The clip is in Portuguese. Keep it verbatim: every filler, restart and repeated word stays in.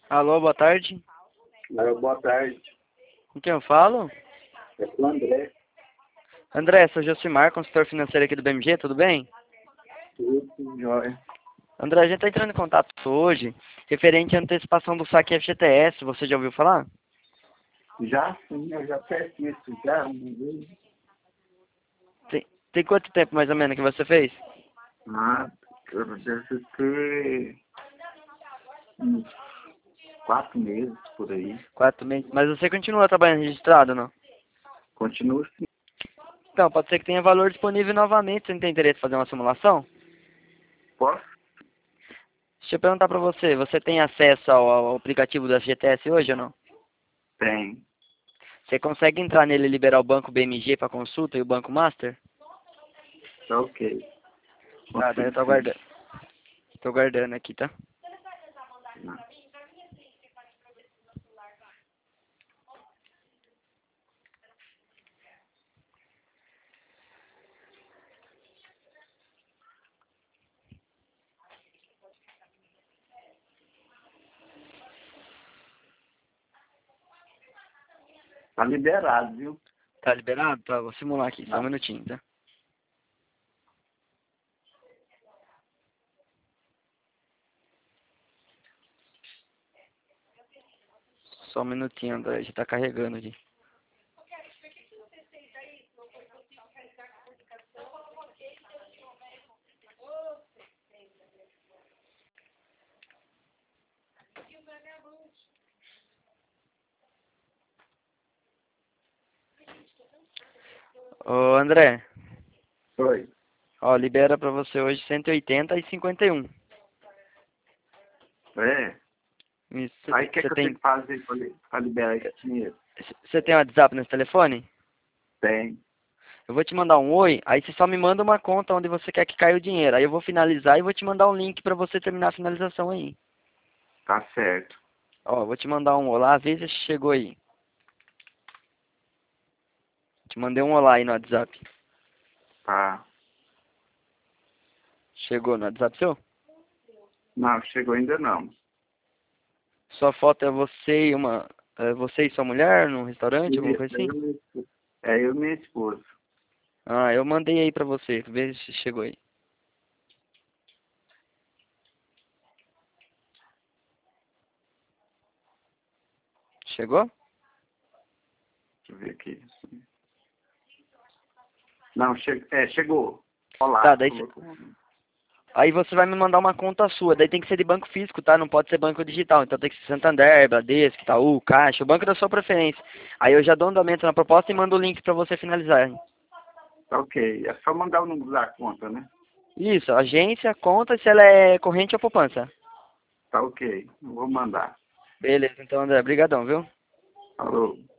Alô, boa tarde. Alô, boa tarde. Com quem eu falo? É o André. André, sou Josimar, consultor financeiro aqui do B M G, tudo bem? Tudo jóia. André, a gente está entrando em contato hoje referente à antecipação do saque F G T S, você já ouviu falar? Já sim, eu já fiz isso já uma vez. Tem, tem quanto tempo mais ou menos que você fez? Ah, eu deve ter uns quatro meses por aí. Quatro meses. Mas você continua trabalhando registrado, não? Continuo sim. Então, pode ser que tenha valor disponível novamente. Você não tem interesse em fazer uma simulação? Posso? Deixa eu perguntar pra você, você tem acesso ao, ao aplicativo do F G T S hoje ou não? Tem. Você consegue entrar nele e liberar o banco B M G para consulta e o banco Master? Tá ok. Tá, daí eu tô Consigo sim. aguardando. Tô aguardando aqui, tá? Tá liberado, viu? Tá liberado? Tá, vou simular aqui, só um Tá. minutinho, tá? Só um minutinho, André, já tá carregando aqui. Ô, André, Oi. ó, libera pra você hoje cento e oitenta e cinquenta e um. É. Isso, Aí o que, é você que eu tenho tem, que fazer pra li- pra liberar esse dinheiro? você tem WhatsApp nesse telefone? Tem. Eu vou te mandar um oi, aí você só me manda uma conta onde você quer que caia o dinheiro. Aí eu vou finalizar e vou te mandar um link pra você terminar a finalização aí. Tá certo. Ó, vou te mandar um olá, vê se chegou aí. Te mandei um olá aí no WhatsApp. Tá. Chegou no WhatsApp seu? Não, chegou ainda não. Sua foto é você e uma. É você e sua mulher num restaurante, alguma Isso, coisa é assim? eu, e minha esposa. É eu e minha esposa. Ah, eu mandei aí pra você, vê se chegou aí. Chegou? Deixa eu ver aqui. Não, che é, chegou. Tá, Olá. daí cê- Colocou. aí você vai me mandar uma conta sua, daí tem que ser de banco físico, tá? Não pode ser banco digital. Então tem que ser Santander, Bradesco, Itaú, Caixa, o banco da sua preferência. Aí eu já dou andamento na proposta e mando o link pra você finalizar. Hein? Tá ok. É só mandar o número da conta, né? Isso, agência, conta, se ela é corrente ou poupança. Tá ok. Vou mandar. Beleza, então André, brigadão, viu? Falou.